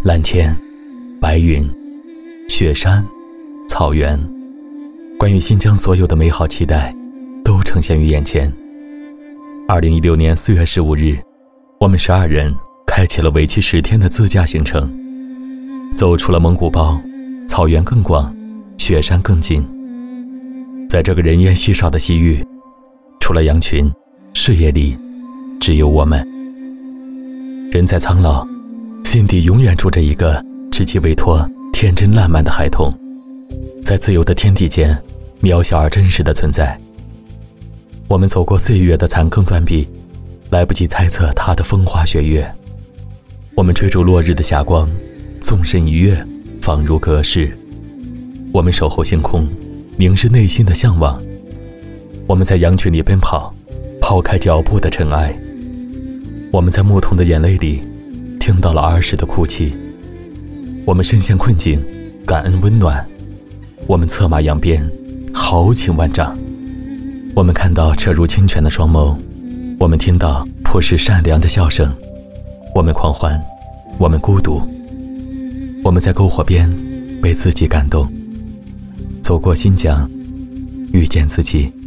蓝天、白云、雪山、草原，关于新疆所有的美好期待都呈现于眼前。2016年4月15日，我们12人开启了为期10天的自驾行程，走出了蒙古包，草原更广，雪山更近。在这个人烟稀少的西域，除了羊群，视野里只有我们。人在苍老，心底永远住着一个只其委托天真烂漫的孩童，在自由的天地间渺小而真实的存在。我们走过岁月的残羹断壁，来不及猜测它的风花雪月。我们追逐落日的霞光，纵身一跃，仿如隔世。我们守候星空，凝视内心的向往。我们在羊群里奔跑，抛开脚步的尘埃。我们在牧童的眼泪里听到了儿时的哭泣。我们身陷困境，感恩温暖。我们策马扬鞭，豪情万丈。我们看到澈如清泉的双眸，我们听到朴实善良的笑声。我们狂欢，我们孤独。我们在篝火边被自己感动，走过新疆，遇见自己。